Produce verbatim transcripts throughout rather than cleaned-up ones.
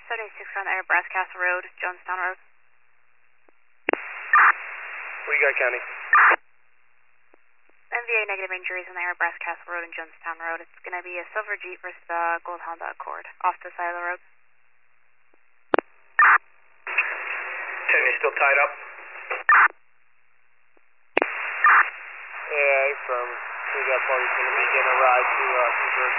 seventy-six on Air Brass Castle Road, Jonestown Road. What you got, County? M V A negative injuries on the Air Brass Castle Road and Jonestown Road. It's going to be a silver Jeep versus a gold Honda Accord off the side of the road. Tim, you still tied up? Yeah, from we got party's going to be getting a ride to uh, Convert.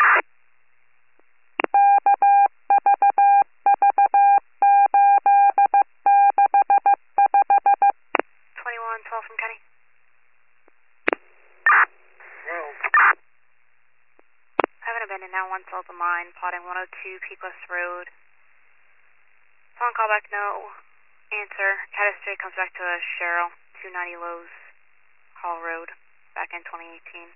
twenty-one twelve from Kenny. Well, Having abandoned now one sold the mine, plotting one oh two Peak West Road. Phone call back, no answer. Catastrophe comes back to us, Cheryl, two ninety Lowe's Hall Road, back in twenty eighteen.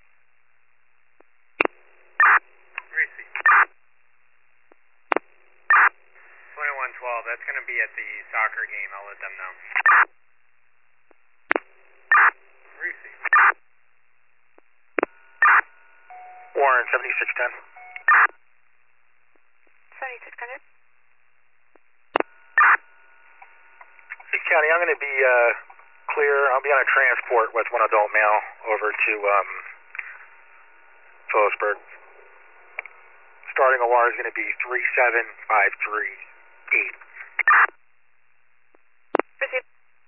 Reese. twenty-one twelve, that's going to be at the soccer game. I'll let them know. Reese. Warren, seventy-six ten. seventy-six hundred. Hey, County, I'm going to be uh, clear. I'll be on a transport with one adult male over to um, Phillipsburg. Starting O R is going to be three seven five three eight. Receive.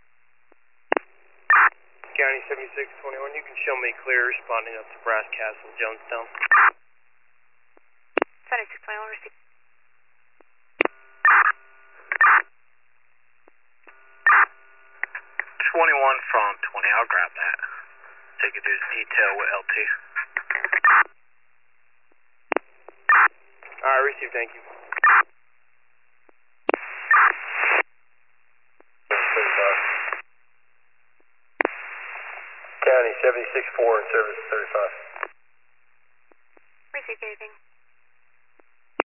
County seventy-six twenty-one, you can show me clear responding up to Brass Castle, Jonestown. seventy-six twenty-one, receive. twenty-one from twenty, I'll grab that. Take it to detail with L T. Alright, receive, thank you. County seventy-six four in service thirty-five. Receive anything.